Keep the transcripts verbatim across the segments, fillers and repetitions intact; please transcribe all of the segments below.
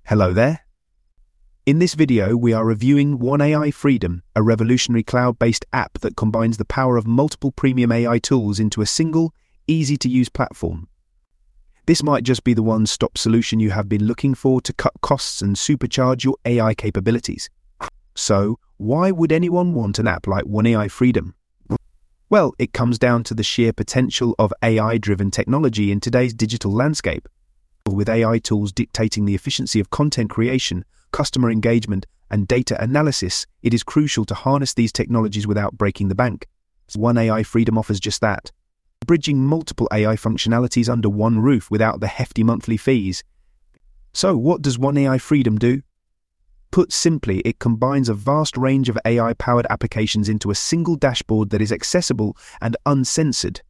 Hello there. In this video, we are reviewing One A I Freedom, a revolutionary cloud-based app that combines the power of multiple premium A I tools into a single, easy-to-use platform. This might just be the one-stop solution you have been looking for to cut costs and supercharge your A I capabilities. So, why would anyone want an app like One A I Freedom? Well, it comes down to the sheer potential of A I-driven technology in today's digital landscape. With A I tools dictating the efficiency of content creation, customer engagement, and data analysis, it is crucial to harness these technologies without breaking the bank. One A I Freedom offers just that, bridging multiple A I functionalities under one roof without the hefty monthly fees. So, what does One A I Freedom do? Put simply, it combines a vast range of A I-powered applications into a single dashboard that is accessible and uncensored.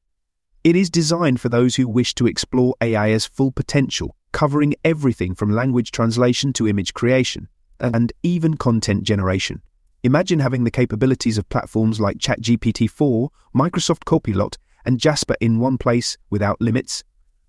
It is designed for those who wish to explore A I's full potential, covering everything from language translation to image creation, and even content generation. Imagine having the capabilities of platforms like ChatGPT four, Microsoft Copilot, and Jasper in one place without limits.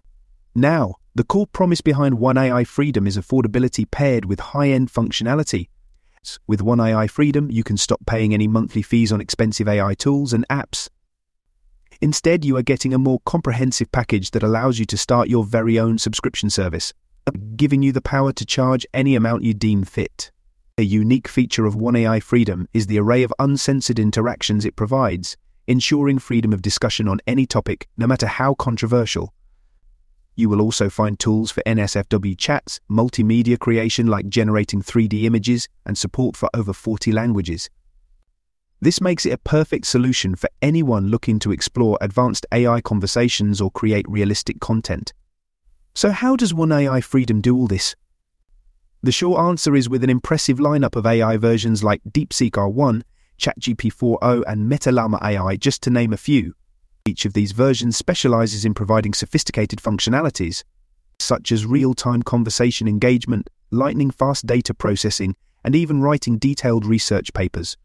Now, the core promise behind One A I Freedom is affordability paired with high-end functionality. With One A I Freedom, you can stop paying any monthly fees on expensive A I tools and apps. Instead, you are getting a more comprehensive package that allows you to start your very own subscription service, giving you the power to charge any amount you deem fit. A unique feature of One A I Freedom is the array of uncensored interactions it provides, ensuring freedom of discussion on any topic, no matter how controversial. You will also find tools for N S F W chats, multimedia creation like generating three D images, and support for over forty languages. This makes it a perfect solution for anyone looking to explore advanced A I conversations or create realistic content. So how does One A I Freedom do all this? The short answer is with an impressive lineup of A I versions like DeepSeek R one, ChatGPT four point oh and MetaLlama A I, just to name a few. Each of these versions specializes in providing sophisticated functionalities, such as real-time conversation engagement, lightning-fast data processing, and even writing detailed research papers.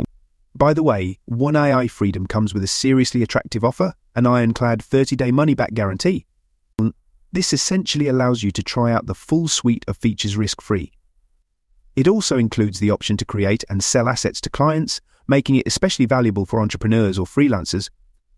By the way, One A I Freedom comes with a seriously attractive offer, an ironclad thirty-day money-back guarantee. This essentially allows you to try out the full suite of features risk-free. It also includes the option to create and sell assets to clients, making it especially valuable for entrepreneurs or freelancers.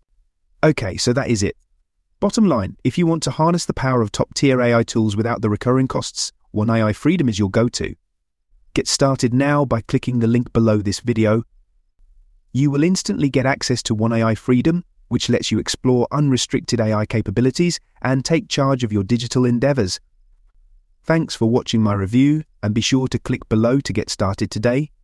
Okay, so that is it. Bottom line, if you want to harness the power of top-tier A I tools without the recurring costs, One A I Freedom is your go-to. Get started now by clicking the link below this video. You will instantly get access to One A I Freedom, which lets you explore unrestricted A I capabilities and take charge of your digital endeavors. Thanks for watching my review, and be sure to click below to get started today.